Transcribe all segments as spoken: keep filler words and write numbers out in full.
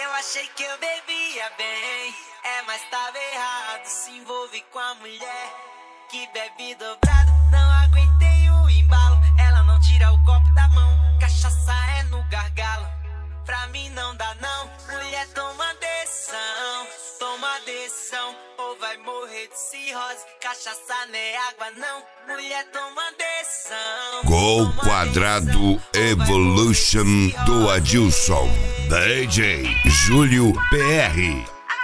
Eu achei que eu bebia bem, é, mas tava errado. Se envolve com a mulher que bebe dobrado. Não aguentei o embalo, ela não tira o copo da mão. Cachaça é no gargalo, pra mim não dá não. Mulher, toma decisão, toma decisão, ou vai morrer de cirrose. Cachaça não é água não. Mulher, toma decisão. Gol Quadrado Evolution do Adilson, D J Júlio P R.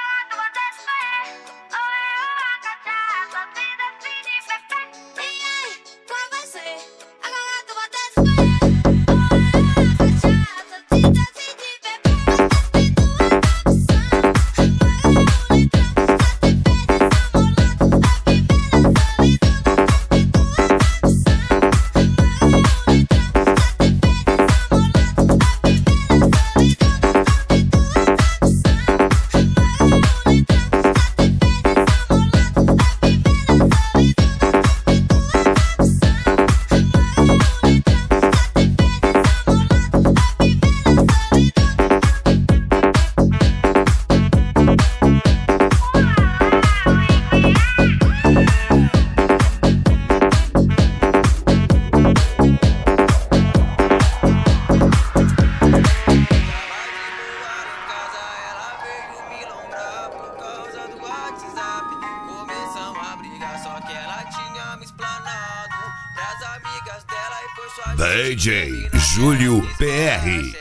D J Júlio P R.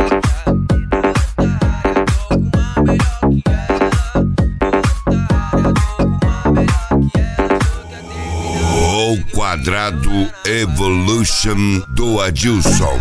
Gol Quadrado Evolution do Adilson.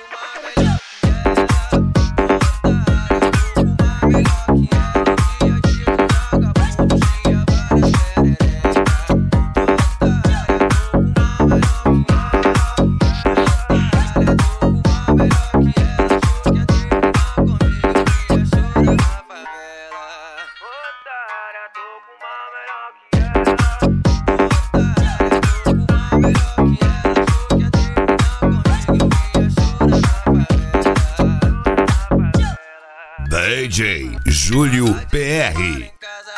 D J Júlio P R.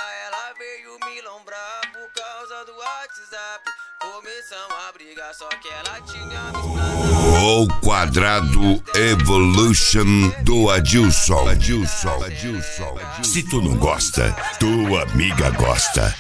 Gol Quadrado Evolution do Adilson. Adilson. Adilson. Se tu não gosta, tua amiga gosta.